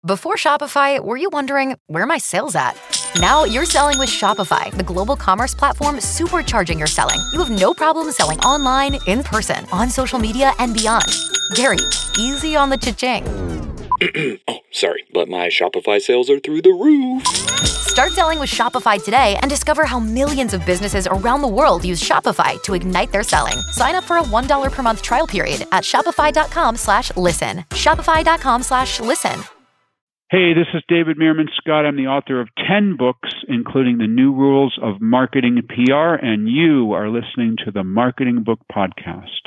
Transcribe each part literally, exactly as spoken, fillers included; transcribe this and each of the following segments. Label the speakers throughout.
Speaker 1: Before Shopify, were you wondering, where are my sales at? Now you're selling with Shopify, the global commerce platform supercharging your selling. You have no problem selling online, in person, on social media, and beyond. Gary, easy on the cha-ching.
Speaker 2: Oh, sorry, but my Shopify sales are through the roof.
Speaker 1: Start selling with Shopify today and discover how millions of businesses around the world use Shopify to ignite their selling. Sign up for a one dollar per month trial period at shopify.com slash listen. Shopify.com slash listen.
Speaker 3: Hey, this is David Meerman Scott. I'm the author of ten books, including The New Rules of Marketing and P R, and you are listening to the Marketing Book Podcast.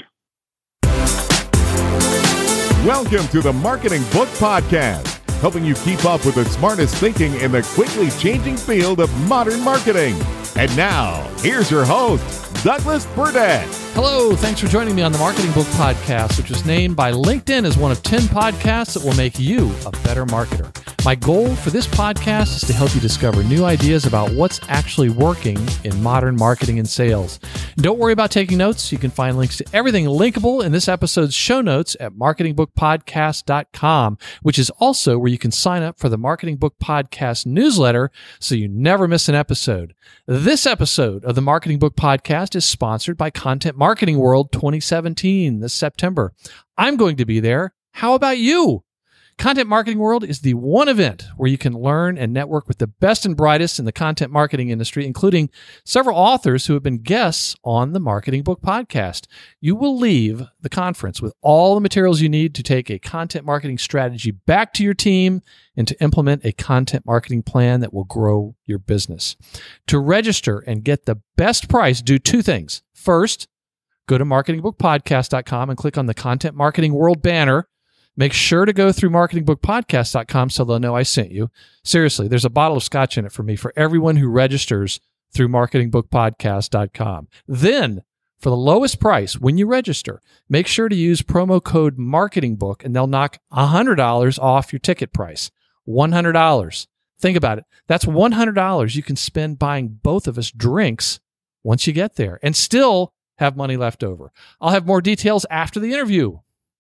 Speaker 4: Welcome to the Marketing Book Podcast, helping you keep up with the smartest thinking in the quickly changing field of modern marketing. And now, here's your host, Douglas Burdett.
Speaker 5: Hello, thanks for joining me on the Marketing Book Podcast, which was named by LinkedIn as one of ten podcasts that will make you a better marketer. My goal for this podcast is to help you discover new ideas about what's actually working in modern marketing and sales. And don't worry about taking notes. You can find links to everything linkable in this episode's show notes at marketing book podcast dot com, which is also where you can sign up for the Marketing Book Podcast newsletter so you never miss an episode. This episode of the Marketing Book Podcast is sponsored by Content Marketing World twenty seventeen this September. I'm going to be there. How about you? Content Marketing World is the one event where you can learn and network with the best and brightest in the content marketing industry, including several authors who have been guests on the Marketing Book Podcast. You will leave the conference with all the materials you need to take a content marketing strategy back to your team and to implement a content marketing plan that will grow your business. To register and get the best price, do two things. First, go to marketing book podcast dot com and click on the Content Marketing World banner. Make sure to go through marketing book podcast dot com so they'll know I sent you. Seriously, there's a bottle of scotch in it for me for everyone who registers through marketing book podcast dot com. Then, for the lowest price, when you register, make sure to use promo code MARKETINGBOOK and they'll knock one hundred dollars off your ticket price. one hundred dollars. Think about it. That's one hundred dollars you can spend buying both of us drinks once you get there and still have money left over. I'll have more details after the interview.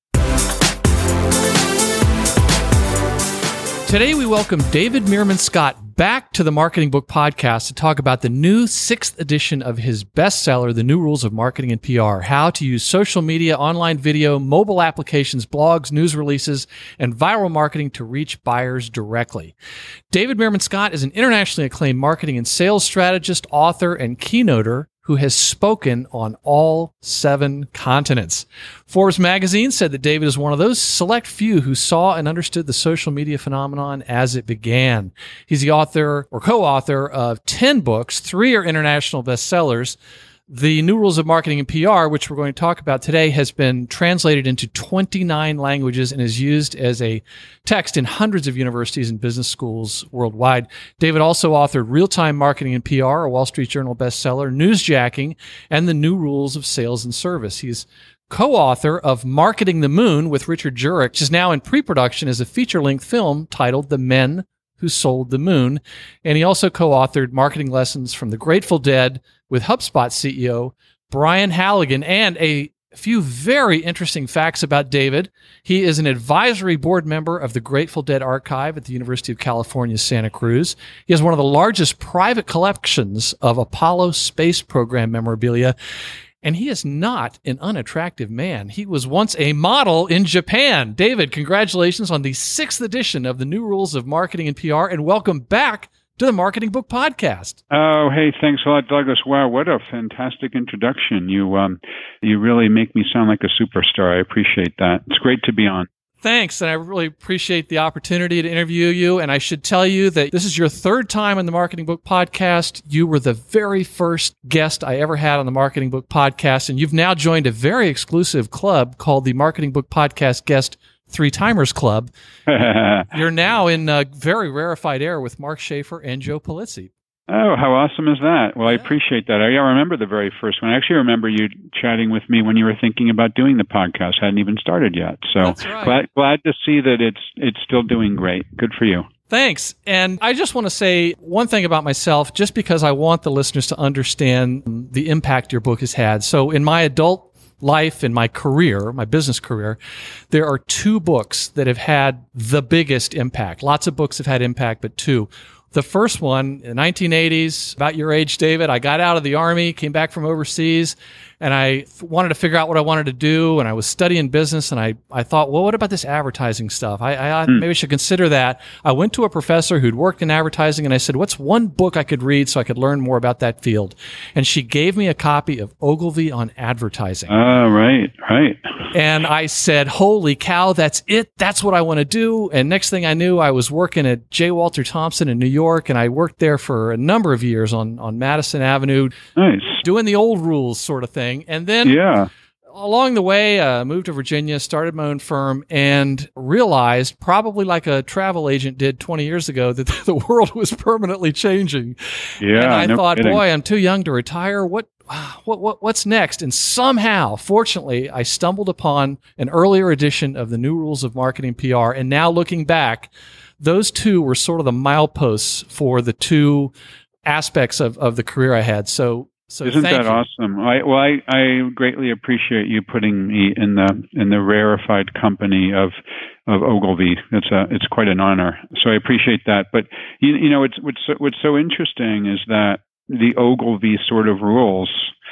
Speaker 5: Today, we welcome David Meerman Scott back to the Marketing Book Podcast to talk about the new sixth edition of his bestseller, The New Rules of Marketing and P R, how to use social media, online video, mobile applications, blogs, news releases, and viral marketing to reach buyers directly. David Meerman Scott is an internationally acclaimed marketing and sales strategist, author, and keynoter who has spoken on all seven continents. Forbes magazine said that David is one of those select few who saw and understood the social media phenomenon as it began. He's the author or co-author of ten books. Three are international bestsellers. The New Rules of Marketing and P R, which we're going to talk about today, has been translated into twenty-nine languages and is used as a text in hundreds of universities and business schools worldwide. David also authored Real-Time Marketing and P R, a Wall Street Journal bestseller, Newsjacking, and The New Rules of Sales and Service. He's co-author of Marketing the Moon with Richard Jurek, which is now in pre-production as a feature-length film titled The Men Who Sold the Moon. And he also co-authored Marketing Lessons from the Grateful Dead with HubSpot C E O Brian Halligan. And a few very interesting facts about David. He is an advisory board member of the Grateful Dead Archive at the University of California, Santa Cruz. He has one of the largest private collections of Apollo space program memorabilia. And he is not an unattractive man. He was once a model in Japan. David, congratulations on the sixth edition of the New Rules of Marketing and P R, and welcome back to the Marketing Book Podcast.
Speaker 3: Oh, hey, thanks a lot, Douglas. Wow, what a fantastic introduction. You um, you really make me sound like a superstar. I appreciate that. It's great to be on.
Speaker 5: Thanks, and I really appreciate the opportunity to interview you. And I should tell you that this is your third time on the Marketing Book Podcast. You were the very first guest I ever had on the Marketing Book Podcast, and you've now joined a very exclusive club called the Marketing Book Podcast Guest Three-Timers Club. You're now in uh, very rarefied air with Mark Schaefer and Joe Pulizzi.
Speaker 3: Oh, how awesome is that? Well, yeah. I appreciate that. I, I remember the very first one. I actually remember you chatting with me when you were thinking about doing the podcast. Hadn't even started yet. So
Speaker 5: That's right.
Speaker 3: glad, glad to see that it's it's still doing great. Good for you.
Speaker 5: Thanks. And I just want to say one thing about myself, just because I want the listeners to understand the impact your book has had. So in my adult life and my career, my business career, there are two books that have had the biggest impact. Lots of books have had impact, but two. The first one, in the nineteen eighties, about your age, David, I got out of the Army, came back from overseas, and I f- wanted to figure out what I wanted to do, and I was studying business, and I, I thought, well, what about this advertising stuff? I, I hmm. maybe I should consider that. I went to a professor who'd worked in advertising, and I said, what's one book I could read so I could learn more about that field? And she gave me a copy of Ogilvy on Advertising.
Speaker 3: Oh, right, right.
Speaker 5: And I said, holy cow, that's it. That's what I want to do. And next thing I knew, I was working at J. Walter Thompson in New York, and I worked there for a number of years on, on Madison Avenue.
Speaker 3: Nice.
Speaker 5: Doing the old rules sort of thing. And then
Speaker 3: yeah.
Speaker 5: along the way, I uh, moved to Virginia, started my own firm, and realized, probably like a travel agent did twenty years ago, that the world was permanently changing.
Speaker 3: Yeah,
Speaker 5: and I
Speaker 3: no
Speaker 5: thought,
Speaker 3: kidding.
Speaker 5: boy, I'm too young to retire. What, what, what, what's next? And somehow, fortunately, I stumbled upon an earlier edition of the New Rules of Marketing P R. And now looking back, those two were sort of the mileposts for the two aspects of, of the career I had. So, so
Speaker 3: Isn't
Speaker 5: thank
Speaker 3: that
Speaker 5: you.
Speaker 3: awesome? I, well, I, I greatly appreciate you putting me in the in the rarefied company of of Ogilvy. It's a it's quite an honor. So I appreciate that. But you, you know, it's what's so, what's so interesting is that the Ogilvy sort of rules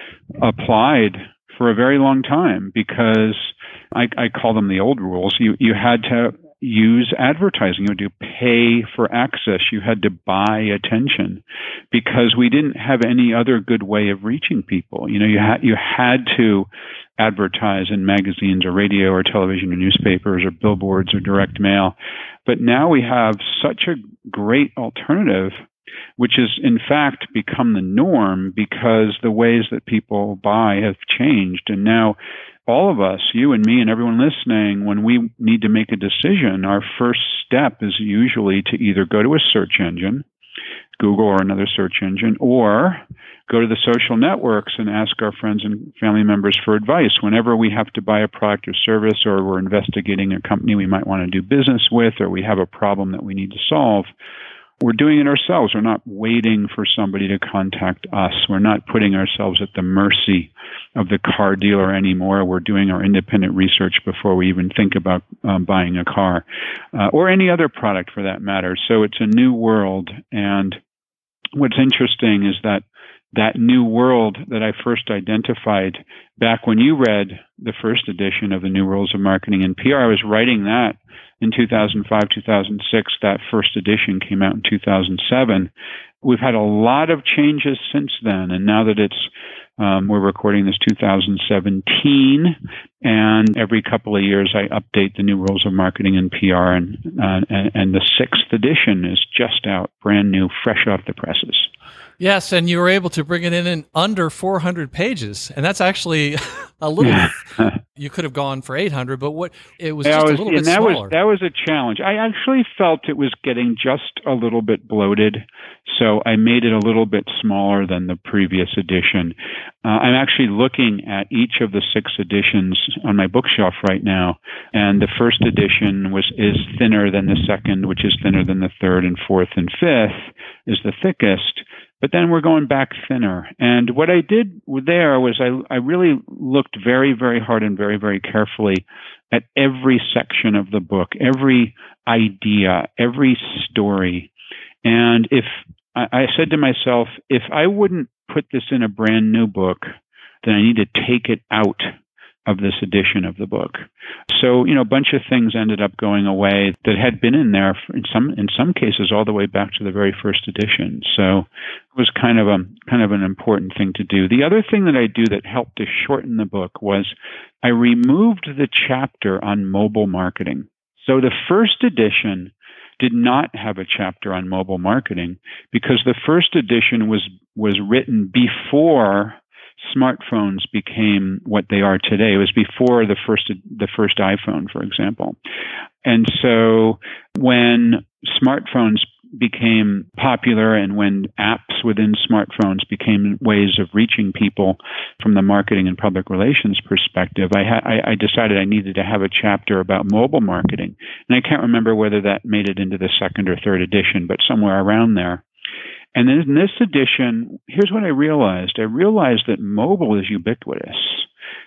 Speaker 3: applied for a very long time, because I, I call them the old rules. You you had to use advertising. You had to pay for access. You had to buy attention, because we didn't have any other good way of reaching people. You know, you had you had to advertise in magazines or radio or television or newspapers or billboards or direct mail. But now we have such a great alternative, which has in fact become the norm, because the ways that people buy have changed. And now all of us, you and me and everyone listening, when we need to make a decision, our first step is usually to either go to a search engine, Google or another search engine, or go to the social networks and ask our friends and family members for advice. Whenever we have to buy a product or service, or we're investigating a company we might want to do business with, or we have a problem that we need to solve, we're doing it ourselves. We're not waiting for somebody to contact us. We're not putting ourselves at the mercy of the car dealer anymore. We're doing our independent research before we even think about um, buying a car, uh, or any other product for that matter. So it's a new world. And what's interesting is that that new world that I first identified back when you read the first edition of the New Rules of Marketing and P R, I was writing that in two thousand five, two thousand six. That first edition came out in two thousand seven. We've had a lot of changes since then. And now that it's, um, we're recording this two thousand seventeen, and every couple of years I update the New Rules of Marketing and P R, and, uh, and, and the sixth edition is just out, brand new, fresh off the presses.
Speaker 5: Yes, and you were able to bring it in in under four hundred pages, and that's actually a little. You could have gone for eight hundred, but what it was
Speaker 3: yeah,
Speaker 5: just
Speaker 3: was,
Speaker 5: a little bit
Speaker 3: that
Speaker 5: smaller.
Speaker 3: Was, that was a challenge. I actually felt it was getting just a little bit bloated, so I made it a little bit smaller than the previous edition. Uh, I'm actually looking at each of the six editions on my bookshelf right now, and the first edition was is thinner than the second, which is thinner than the third and fourth and fifth is the thickest. But then we're going back thinner. And what I did there was I, I really looked very, very hard and very, very carefully at every section of the book, every idea, every story. And if I, I said to myself, if I wouldn't put this in a brand new book, then I need to take it out of this edition of the book. So, you know, a bunch of things ended up going away that had been in there for, in some in some cases all the way back to the very first edition. So it was kind of a kind of an important thing to do. The other thing that I do that helped to shorten the book was I removed the chapter on mobile marketing. So the first edition did not have a chapter on mobile marketing, because the first edition was was written before smartphones became what they are today. It was before the first the first iPhone, for example. And so when smartphones became popular, and when apps within smartphones became ways of reaching people from the marketing and public relations perspective, I, ha- I, I decided I needed to have a chapter about mobile marketing. And I can't remember whether that made it into the second or third edition, but somewhere around there. And then in this edition, here's what I realized. I realized that mobile is ubiquitous.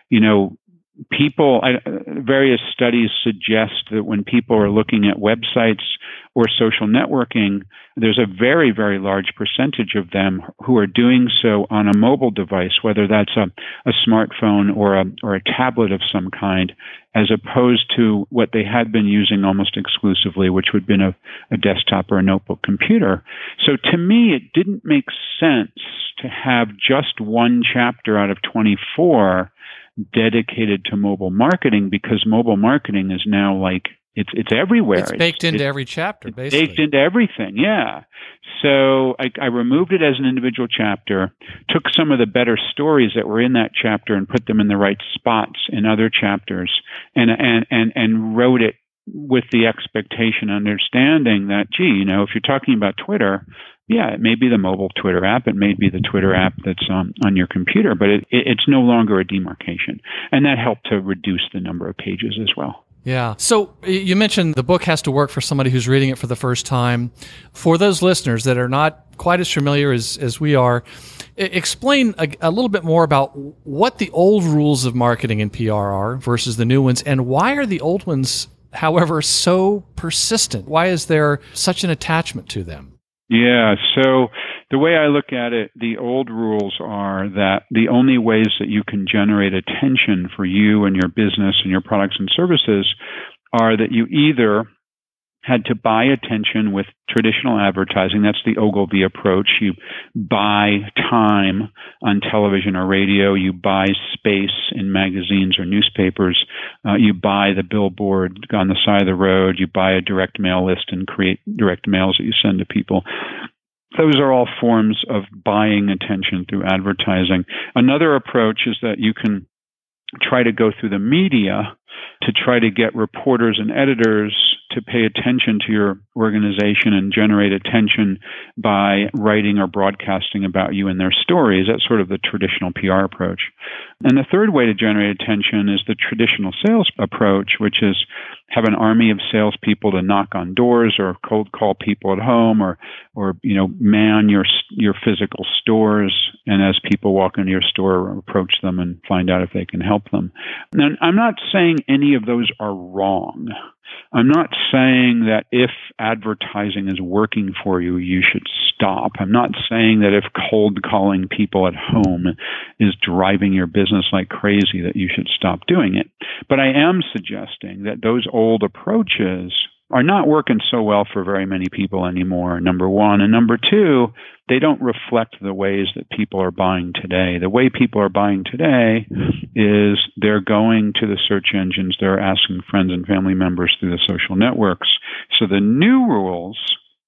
Speaker 3: you know, people, I, various studies suggest that when people are looking at websites or social networking, there's a very, very large percentage of them who are doing so on a mobile device, whether that's a, a smartphone or a, or a tablet of some kind, as opposed to what they had been using almost exclusively, which would have been a, a desktop or a notebook computer. So to me, it didn't make sense to have just one chapter out of twenty-four dedicated to mobile marketing, because mobile marketing is now like, it's it's everywhere.
Speaker 5: It's baked
Speaker 3: it's,
Speaker 5: into
Speaker 3: it's,
Speaker 5: every chapter, basically.
Speaker 3: Baked into everything, yeah. So I, I removed it as an individual chapter, took some of the better stories that were in that chapter and put them in the right spots in other chapters, and and and, and wrote it with the expectation, understanding that, gee, you know, if you're talking about Twitter, yeah, it may be the mobile Twitter app, it may be the Twitter app that's um, on your computer, but it, it, it's no longer a demarcation. And that helped to reduce the number of pages as well.
Speaker 5: Yeah. So you mentioned the book has to work for somebody who's reading it for the first time. For those listeners that are not quite as familiar as, as we are, explain a, a little bit more about what the old rules of marketing and P R are versus the new ones, and why are the old ones, however, so persistent? Why is there such an attachment to them?
Speaker 3: Yeah, so the way I look at it, the old rules are that the only ways that you can generate attention for you and your business and your products and services are that you either had to buy attention with traditional advertising. That's the Ogilvy approach. You buy time on television or radio. You buy space in magazines or newspapers. Uh, you buy the billboard on the side of the road. You buy a direct mail list and create direct mails that you send to people. Those are all forms of buying attention through advertising. Another approach is that you can try to go through the media to try to get reporters and editors to pay attention to your organization and generate attention by writing or broadcasting about you in their stories. That's sort of the traditional P R approach. And the third way to generate attention is the traditional sales approach, which is have an army of salespeople to knock on doors or cold call people at home, or, or you know, man your your physical stores, and as people walk into your store, approach them and find out if they can help them. Now, I'm not saying any of those are wrong. I'm not saying that if advertising is working for you, you should stop. I'm not saying that if cold calling people at home is driving your business like crazy, that you should stop doing it. But I am suggesting that those old approaches are not working so well for very many people anymore, number one. And number two, they don't reflect the ways that people are buying today. The way people are buying today is they're going to the search engines, they're asking friends and family members through the social networks. So the new rules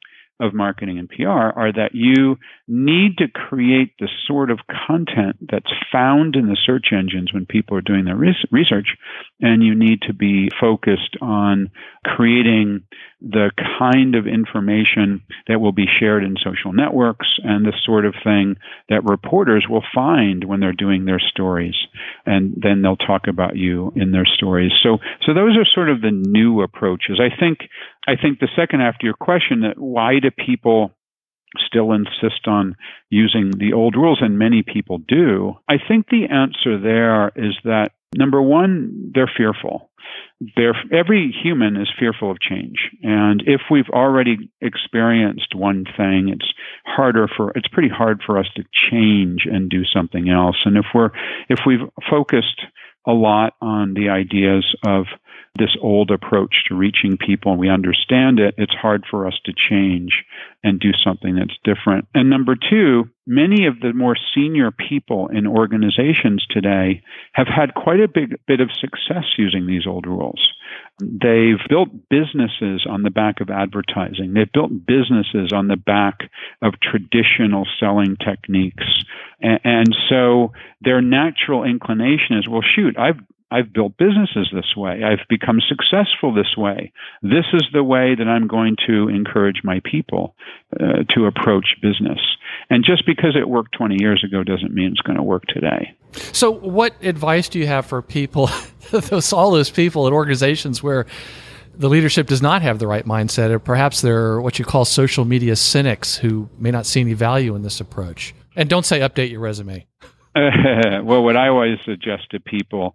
Speaker 3: of marketing and P R are that you need to create the sort of content that's found in the search engines when people are doing their research, and you need to be focused on creating the kind of information that will be shared in social networks and the sort of thing that reporters will find when they're doing their stories, and then they'll talk about you in their stories. So, so those are sort of the new approaches. I think, I think the second half to your question, that why do people still insist on using the old rules, and many people do, I think the answer there is that, number one, they're fearful. They're, every human is fearful of change. And if we've already experienced one thing, it's harder for, it's pretty hard for us to change and do something else. And if we're, if we've focused a lot on the ideas of this old approach to reaching people and we understand it, it's hard for us to change and do something that's different. And number two, many of the more senior people in organizations today have had quite a big bit of success using these old rules. They've built businesses on the back of advertising. They've built businesses on the back of traditional selling techniques. And, and so their natural inclination is, well, shoot, I've I've built businesses this way. I've become successful this way. This is the way that I'm going to encourage my people uh, to approach business. And just because it worked twenty years ago doesn't mean it's going to work today.
Speaker 5: So what advice do you have for people, those all those people at organizations where the leadership does not have the right mindset, or perhaps they're what you call social media cynics who may not see any value in this approach? And don't say update your resume.
Speaker 3: Well, what I always suggest to people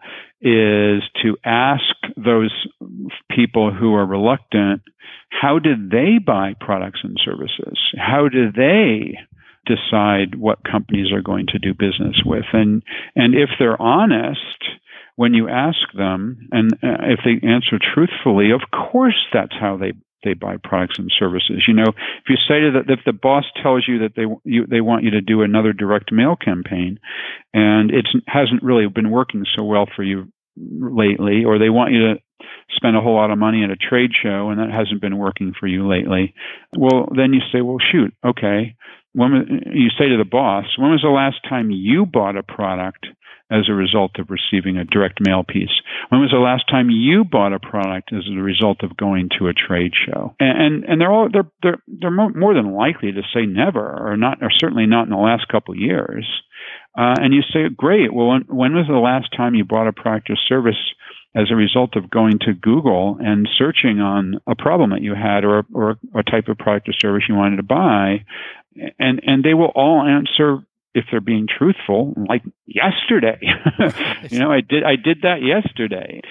Speaker 3: is to ask those people who are reluctant, how did they buy products and services? How do they decide what companies are going to do business with? And and if they're honest, when you ask them, and uh, if they answer truthfully, of course that's how they they buy products and services. You know, if you say to that, if the boss tells you that they you, they want you to do another direct mail campaign, and it hasn't really been working so well for you lately, or they want you to spend a whole lot of money at a trade show and that hasn't been working for you lately, well, then you say, well, shoot, okay. When you say to the boss, when was the last time you bought a product as a result of receiving a direct mail piece? When was the last time you bought a product as a result of going to a trade show? And and, and they're all they're they're they're more, more than likely to say never, or not, or certainly not in the last couple of years. Uh, and you say, great. Well, when, when was the last time you bought a product or service as a result of going to Google and searching on a problem that you had, or or a type of product or service you wanted to buy? And and they will all answer, if they're being truthful, like yesterday. you know, I did I did that yesterday.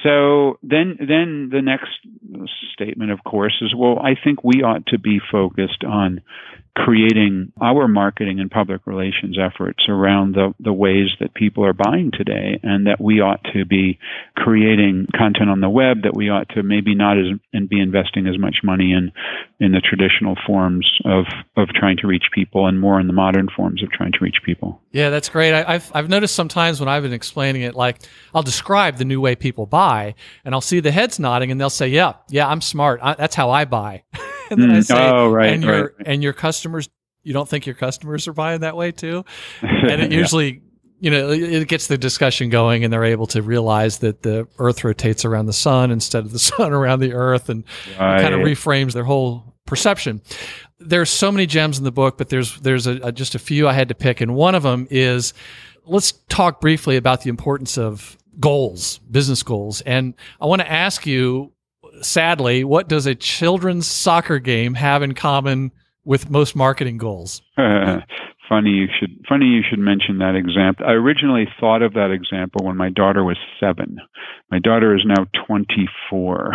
Speaker 3: So then then the next statement, of course, is, well, I think we ought to be focused on creating our marketing and public relations efforts around the, the ways that people are buying today, and that we ought to be creating content on the web, that we ought to maybe not as and be investing as much money in in the traditional forms of of trying to reach people, and more in the modern forms of trying to reach people.
Speaker 5: Yeah, that's great. I, I've I've noticed sometimes when I've been explaining it, like I'll describe the new way people buy, and I'll see the heads nodding, and they'll say, "Yeah, yeah, I'm smart. I, that's how I buy." And then I say,
Speaker 3: oh, right,
Speaker 5: and your
Speaker 3: right.
Speaker 5: and your customers, you don't think your customers are buying that way too? And it usually, you know, it gets the discussion going, and they're able to realize that the Earth rotates around the sun instead of the sun around the Earth, and
Speaker 3: right.
Speaker 5: it kind of reframes their whole perception. There's so many gems in the book, but there's there's a, a, just a few I had to pick, and one of them is, let's talk briefly about the importance of goals, business goals, and I want to ask you, sadly, what does a children's soccer game have in common with most marketing goals?
Speaker 3: Uh, funny you should funny you should mention that example. I originally thought of that example when my daughter was seven. My daughter is now twenty-four.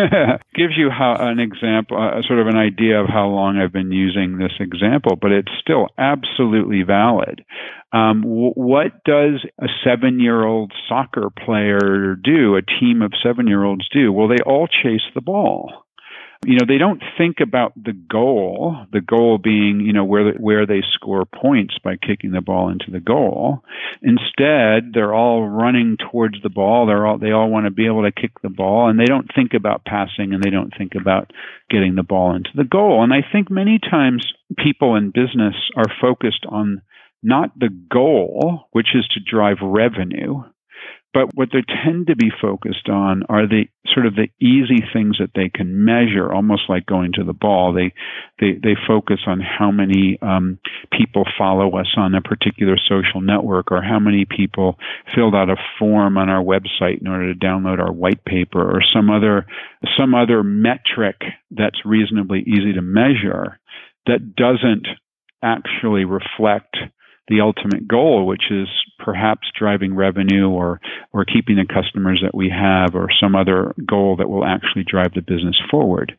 Speaker 3: Gives you how an example, uh, sort of an idea of how long I've been using this example, but it's still absolutely valid. Um, w- what does a seven-year-old soccer player do? A team of seven-year-olds do? Well, they all chase the ball. You know, they don't think about the goal, the goal being, you know, where where they score points by kicking the ball into the goal. Instead, they're all running towards the ball. They're all they all want to be able to kick the ball, and they don't think about passing, and they don't think about getting the ball into the goal. And I think many times people in business are focused on not the goal, which is to drive revenue, but what they tend to be focused on are the sort of the easy things that they can measure, almost like going to the ball. They they they focus on how many um, people follow us on a particular social network, or how many people filled out a form on our website in order to download our white paper, or some other some other metric that's reasonably easy to measure that doesn't actually reflect the ultimate goal, which is perhaps driving revenue, or or keeping the customers that we have, or some other goal that will actually drive the business forward.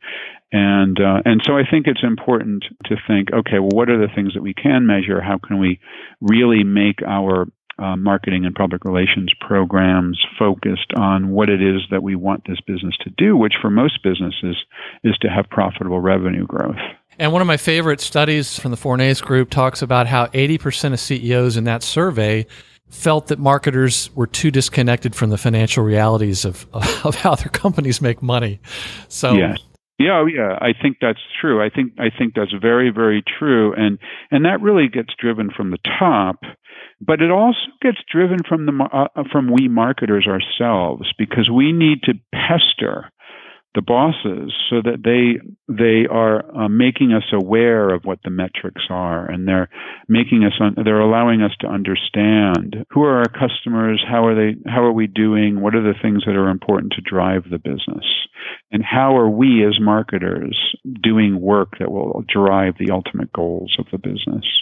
Speaker 3: And uh, and so I think it's important to think, okay, well, what are the things that we can measure? How can we really make our uh, marketing and public relations programs focused on what it is that we want this business to do, which for most businesses is to have profitable revenue growth.
Speaker 5: And one of my favorite studies from the Fournaise Group talks about how eighty percent of C E Os in that survey felt that marketers were too disconnected from the financial realities of of how their companies make money. So
Speaker 3: yes. Yeah, yeah, I think that's true. I think I think that's very, very true, and and that really gets driven from the top, but it also gets driven from the uh, from we marketers ourselves, because we need to pester the bosses so that they they are uh, making us aware of what the metrics are, and they're making us un- they're allowing us to understand who are our customers, how are they how are we doing, what are the things that are important to drive the business, and how are we as marketers doing work that will drive the ultimate goals of the business.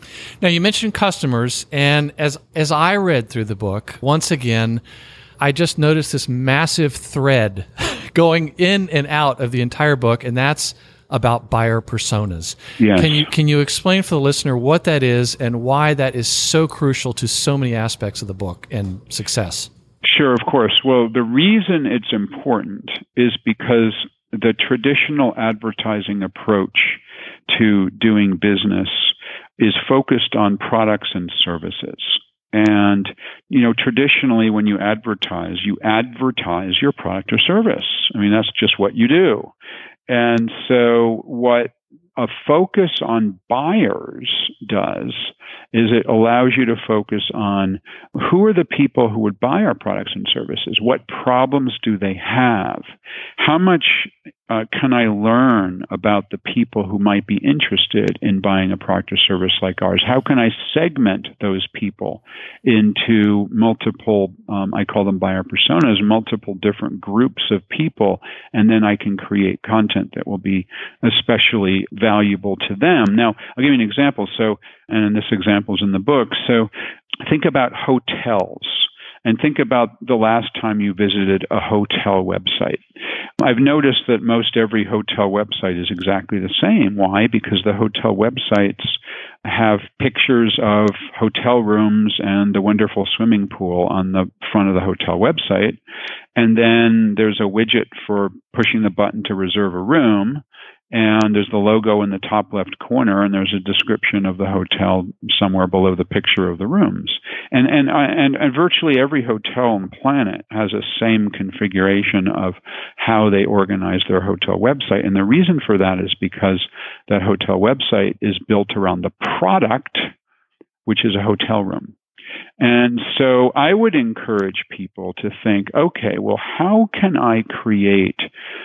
Speaker 5: Now, you mentioned customers, and as as I read through the book, once again, I just noticed this massive thread going in and out of the entire book, and that's about buyer personas.
Speaker 3: Yes.
Speaker 5: Can you can you explain for the listener what that is and why that is so crucial to so many aspects of the book and success?
Speaker 3: Sure, of course. Well, the reason it's important is because the traditional advertising approach to doing business is focused on products and services. And, you know, traditionally when you advertise, you advertise your product or service. I mean, that's just what you do. And so what a focus on buyers does is it allows you to focus on who are the people who would buy our products and services? What problems do they have? How much uh, can I learn about the people who might be interested in buying a product or service like ours? How can I segment those people into multiple, um, I call them buyer personas, multiple different groups of people, and then I can create content that will be especially valuable to them. Now, I'll give you an example. So, and this example is in the book. So think about hotels. And think about the last time you visited a hotel website. I've noticed that most every hotel website is exactly the same. Why? Because the hotel websites have pictures of hotel rooms and the wonderful swimming pool on the front of the hotel website. And then there's a widget for pushing the button to reserve a room. And there's the logo in the top left corner, and there's a description of the hotel somewhere below the picture of the rooms. And and and, and virtually every hotel on the planet has a same configuration of how they organize their hotel website. And the reason for that is because that hotel website is built around the product, which is a hotel room. And so I would encourage people to think, okay, well, how can I create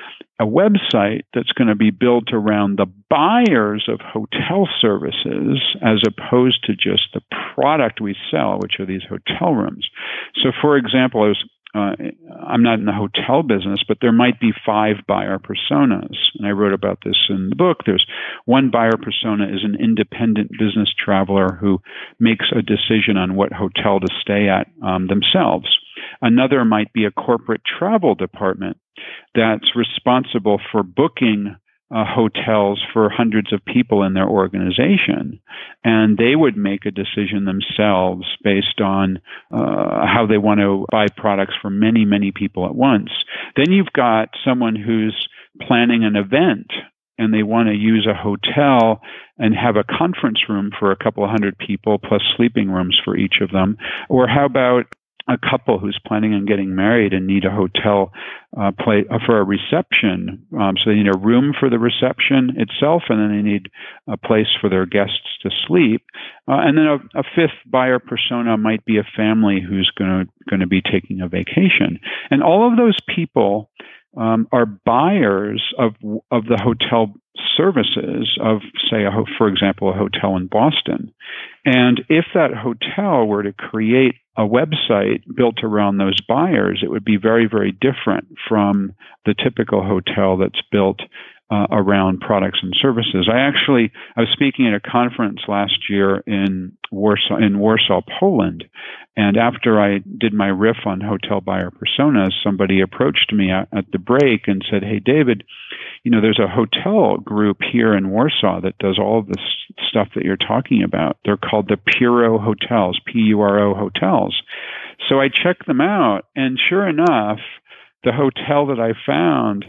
Speaker 3: a website that's going to be built around the buyers of hotel services as opposed to just the product we sell, which are these hotel rooms. So, for example, I was, uh, I'm not in the hotel business, but there might be five buyer personas. And I wrote about this in the book. There's one buyer persona is an independent business traveler who makes a decision on what hotel to stay at um, themselves. Another might be a corporate travel department that's responsible for booking uh, hotels for hundreds of people in their organization. And they would make a decision themselves based on uh, how they want to buy products for many, many people at once. Then you've got someone who's planning an event and they want to use a hotel and have a conference room for a couple of hundred people plus sleeping rooms for each of them. Or how about a couple who's planning on getting married and need a hotel uh, play, uh, for a reception. Um, so they need a room for the reception itself, and then they need a place for their guests to sleep. Uh, and then a, a fifth buyer persona might be a family who's going to going to be taking a vacation. And all of those people um, are buyers of of the hotel services of, say, a, for example, a hotel in Boston. And if that hotel were to create a website built around those buyers, it would be very, very different from the typical hotel that's built uh, around products and services. I actually, I was speaking at a conference last year in Warsaw, in Warsaw, Poland, and after I did my riff on hotel buyer personas, somebody approached me at, at the break and said, "Hey, David, you know, there's a hotel group here in Warsaw that does all of this stuff that you're talking about. They're called the Puro Hotels, P U R O hotels." So I checked them out, and sure enough, the hotel that I found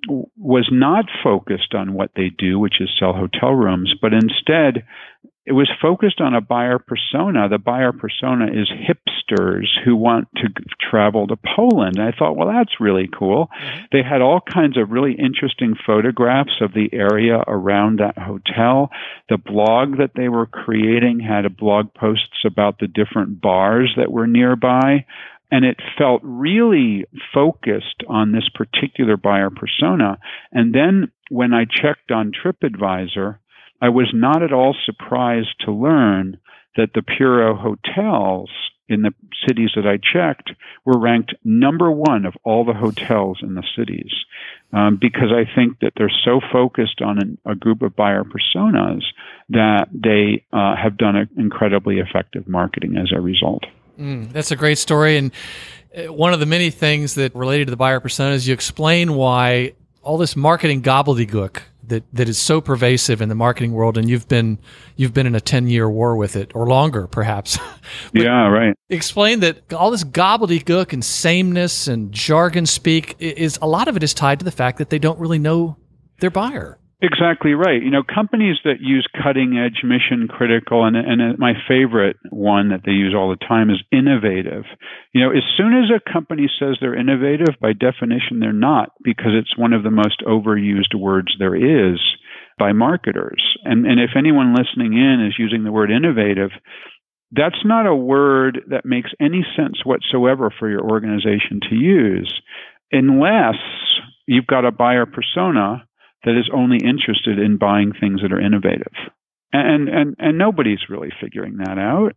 Speaker 3: was not focused on what they do, which is sell hotel rooms, but instead it was focused on a buyer persona. The buyer persona is hipsters who want to travel to Poland. And I thought, well, that's really cool. Mm-hmm. They had all kinds of really interesting photographs of the area around that hotel. The blog that they were creating had a blog posts about the different bars that were nearby. And it felt really focused on this particular buyer persona. And then when I checked on TripAdvisor, I was not at all surprised to learn that the Puro Hotels in the cities that I checked, were ranked number one of all the hotels in the cities. Um, because I think that they're so focused on an, a group of buyer personas that they uh, have done an incredibly effective marketing as a result.
Speaker 5: Mm, that's a great story. And one of the many things that related to the buyer personas, you explain why all this marketing gobbledygook that, that is so pervasive in the marketing world, and you've been you've been in a ten-year war with it, or longer, perhaps.
Speaker 3: Yeah, right.
Speaker 5: Explain that all this gobbledygook and sameness and jargon speak is a lot of it is tied to the fact that they don't really know their buyer.
Speaker 3: Exactly right. You know, companies that use cutting edge, mission critical, and, and my favorite one that they use all the time is innovative. You know, as soon as a company says they're innovative, by definition, they're not, because it's one of the most overused words there is by marketers. And, and if anyone listening in is using the word innovative, that's not a word that makes any sense whatsoever for your organization to use, unless you've got a buyer persona that is only interested in buying things that are innovative. And, and, and nobody's really figuring that out.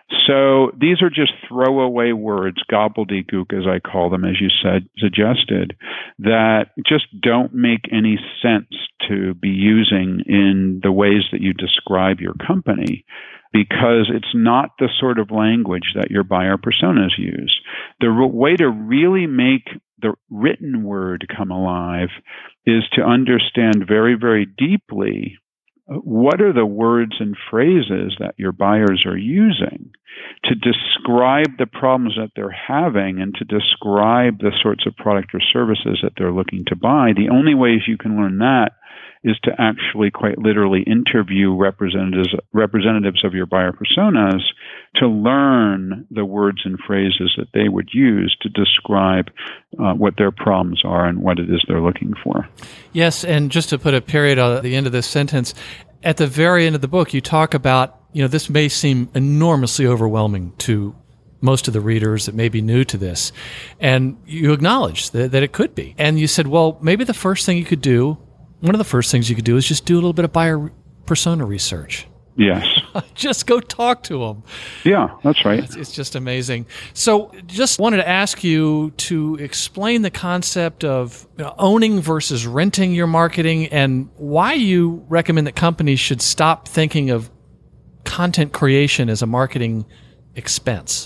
Speaker 3: So these are just throwaway words, gobbledygook, as I call them, as you said, suggested, that just don't make any sense to be using in the ways that you describe your company, because it's not the sort of language that your buyer personas use. The re- way to really make the written word come alive is to understand very, very deeply what are the words and phrases that your buyers are using to describe the problems that they're having and to describe the sorts of product or services that they're looking to buy. The only ways you can learn that is to actually quite literally interview representatives representatives of your buyer personas to learn the words and phrases that they would use to describe uh, what their problems are and what it is they're looking for.
Speaker 5: Yes, and just to put a period at the end of this sentence, at the very end of the book, you talk about, you know, this may seem enormously overwhelming to most of the readers that may be new to this, and you acknowledge that, that it could be. And you said, well, maybe the first thing you could do One of the first things you could do is just do a little bit of buyer persona research.
Speaker 3: Yes.
Speaker 5: Just go talk to them.
Speaker 3: Yeah, that's right.
Speaker 5: It's, it's just amazing. So just wanted to ask you to explain the concept of, you know, owning versus renting your marketing, and why you recommend that companies should stop thinking of content creation as a marketing expense.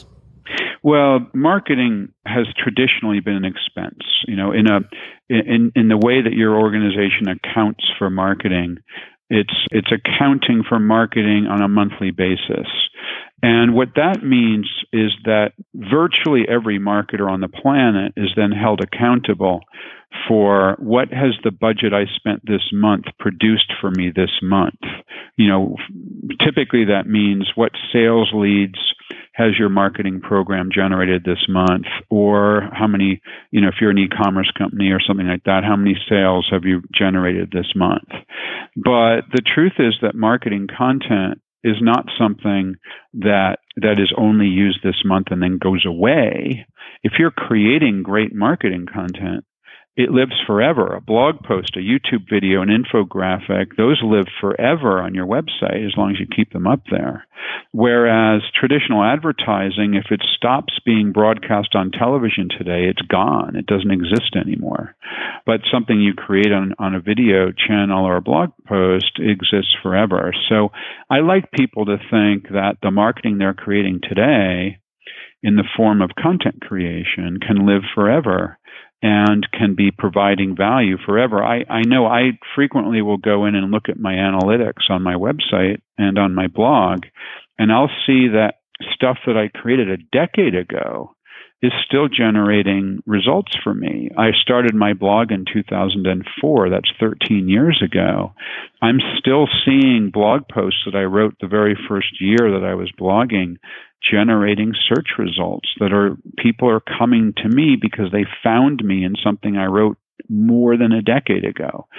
Speaker 3: Well, marketing has traditionally been an expense. You know, in a in in the way that your organization accounts for marketing, it's it's accounting for marketing on a monthly basis. And what that means is that virtually every marketer on the planet is then held accountable for what has the budget I spent this month produced for me this month. You know, typically that means what sales leads has your marketing program generated this month, or how many, you know, if you're an e-commerce company or something like that, how many sales have you generated this month? But the truth is that marketing content is not something that that is only used this month and then goes away. If you're creating great marketing content, it lives forever. A blog post, a YouTube video, an infographic, those live forever on your website as long as you keep them up there. Whereas traditional advertising, if it stops being broadcast on television today, it's gone. It doesn't exist anymore. But something you create on, on a video channel or a blog post exists forever. So I like people to think that the marketing they're creating today in the form of content creation can live forever and can be providing value forever. I, I know I frequently will go in and look at my analytics on my website and on my blog, and I'll see that stuff that I created a decade ago is still generating results for me. I started my blog in two thousand four. That's thirteen years ago. I'm still seeing blog posts that I wrote the very first year that I was blogging generating search results that are people are coming to me because they found me in something I wrote more than a decade ago.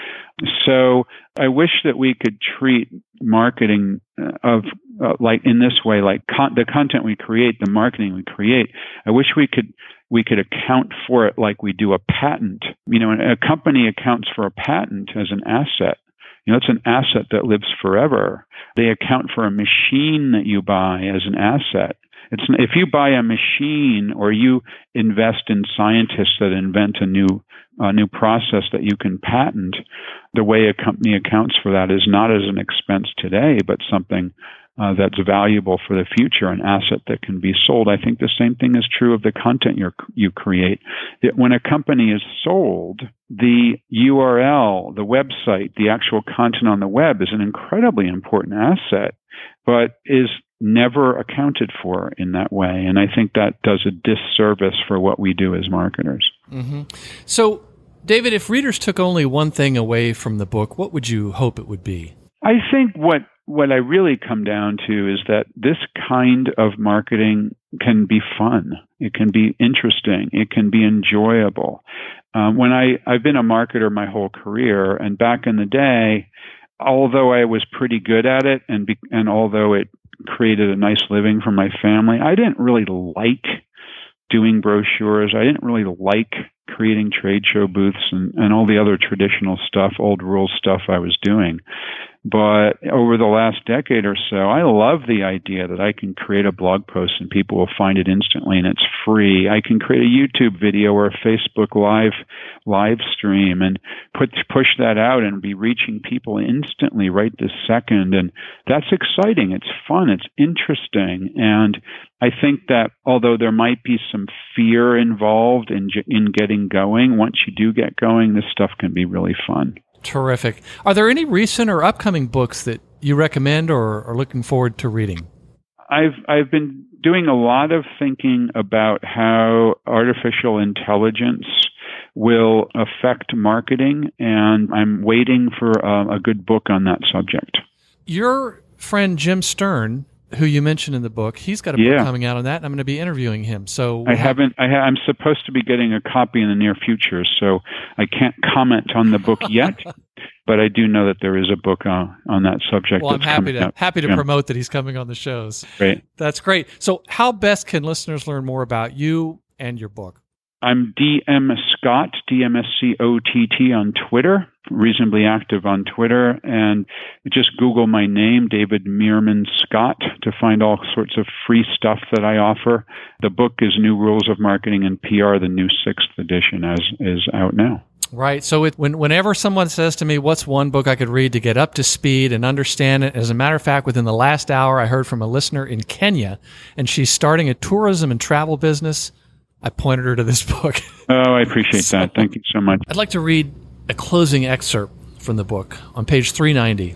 Speaker 3: So I wish that we could treat marketing of uh, like in this way, like con- the content we create, the marketing we create. I wish we could we could account for it like we do a patent. You know, a company accounts for a patent as an asset. You know, it's an asset that lives forever. They account for a machine that you buy as an asset. It's if you buy a machine or you invest in scientists that invent a new a new process that you can patent, the way a company accounts for that is not as an expense today, but something uh, that's valuable for the future, an asset that can be sold. I think the same thing is true of the content you you create. That when a company is sold, the U R L, the website, the actual content on the web is an incredibly important asset, but is never accounted for in that way. And I think that does a disservice for what we do as marketers.
Speaker 5: Mm-hmm. So, David, if readers took only one thing away from the book, what would you hope it would be?
Speaker 3: I think what, what I really come down to is that this kind of marketing can be fun. It can be interesting. It can be enjoyable. Um, when I, I've been a marketer my whole career, and back in the day, although I was pretty good at it, and be, and although it created a nice living for my family, I didn't really like doing brochures. I didn't really like creating trade show booths and, and all the other traditional stuff, old rules stuff I was doing. But over the last decade or so, I love the idea that I can create a blog post and people will find it instantly and it's free. I can create a YouTube video or a Facebook live live stream and put push that out and be reaching people instantly right this second. And that's exciting. It's fun. It's interesting. And I think that although there might be some fear involved in in getting going, once you do get going, this stuff can be really fun.
Speaker 5: Terrific. Are there any recent or upcoming books that you recommend or are looking forward to reading?
Speaker 3: I've I've been doing a lot of thinking about how artificial intelligence will affect marketing, and I'm waiting for a, a good book on that subject.
Speaker 5: Your friend Jim Stern, who you mentioned in the book, he's got a
Speaker 3: yeah.
Speaker 5: book coming out on that, and I'm going to be interviewing him. So
Speaker 3: I haven't. I ha- I'm supposed to be getting a copy in the near future, so I can't comment on the book yet. But I do know that there is a book on, on that subject.
Speaker 5: Well, I'm
Speaker 3: that's
Speaker 5: happy to
Speaker 3: out.
Speaker 5: happy to
Speaker 3: yeah.
Speaker 5: promote that he's coming on the shows.
Speaker 3: Great.
Speaker 5: That's great. So, how best can listeners learn more about you and your book?
Speaker 3: I'm D M Scott, D M S C O T T on Twitter, reasonably active on Twitter, and just Google my name, David Meerman Scott, to find all sorts of free stuff that I offer. The book is New Rules of Marketing and P R, the new sixth edition, as is out now.
Speaker 5: Right. So it, when, whenever someone says to me, what's one book I could read to get up to speed and understand it? As a matter of fact, within the last hour, I heard from a listener in Kenya, and she's starting a tourism and travel business. I pointed her to this book.
Speaker 3: Oh, I appreciate so, that. Thank you so much.
Speaker 5: I'd like to read a closing excerpt from the book on page three ninety.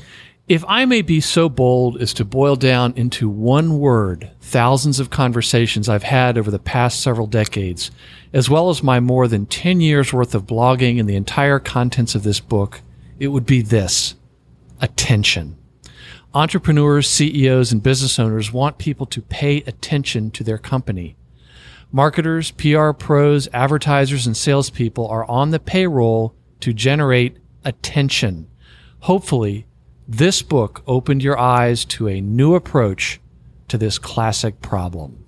Speaker 5: If I may be so bold as to boil down into one word thousands of conversations I've had over the past several decades, as well as my more than ten years worth of blogging and the entire contents of this book, it would be this: attention. Entrepreneurs, C E Os, and business owners want people to pay attention to their company. Marketers, P R pros, advertisers, and salespeople are on the payroll to generate attention. Hopefully, this book opened your eyes to a new approach to this classic problem.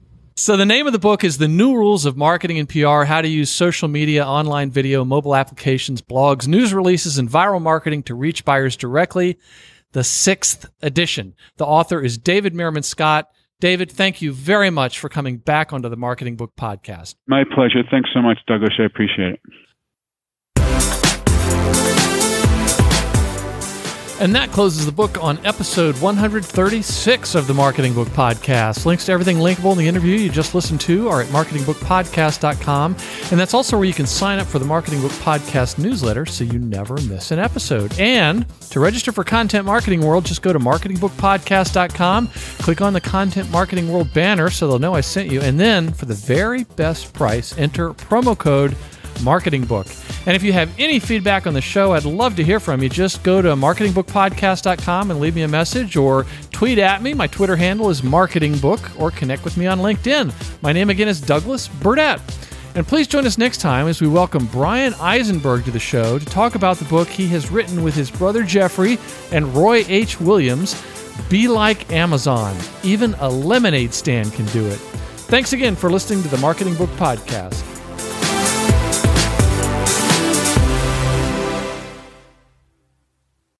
Speaker 5: So the name of the book is The New Rules of Marketing and P R, How to Use Social Media, Online Video, Mobile Applications, Blogs, News Releases, and Viral Marketing to Reach Buyers Directly, the sixth edition. The author is David Meerman Scott. David, thank you very much for coming back onto the Marketing Book Podcast.
Speaker 3: My pleasure. Thanks so much, Douglas. I appreciate it.
Speaker 5: And that closes the book on episode one thirty-six of the Marketing Book Podcast. Links to everything linkable in the interview you just listened to are at marketing book podcast dot com. And that's also where you can sign up for the Marketing Book Podcast newsletter so you never miss an episode. And to register for Content Marketing World, just go to marketing book podcast dot com, click on the Content Marketing World banner so they'll know I sent you. And then for the very best price, enter promo code Marketing Book. And if you have any feedback on the show, I'd love to hear from you. Just go to marketing book podcast dot com and leave me a message or tweet at me. My Twitter handle is Marketing Book, or connect with me on LinkedIn. My name again is Douglas Burdett. And please join us next time as we welcome Brian Eisenberg to the show to talk about the book he has written with his brother Jeffrey and Roy H. Williams, Be Like Amazon. Even a lemonade stand can do it. Thanks again for listening to the Marketing Book Podcast.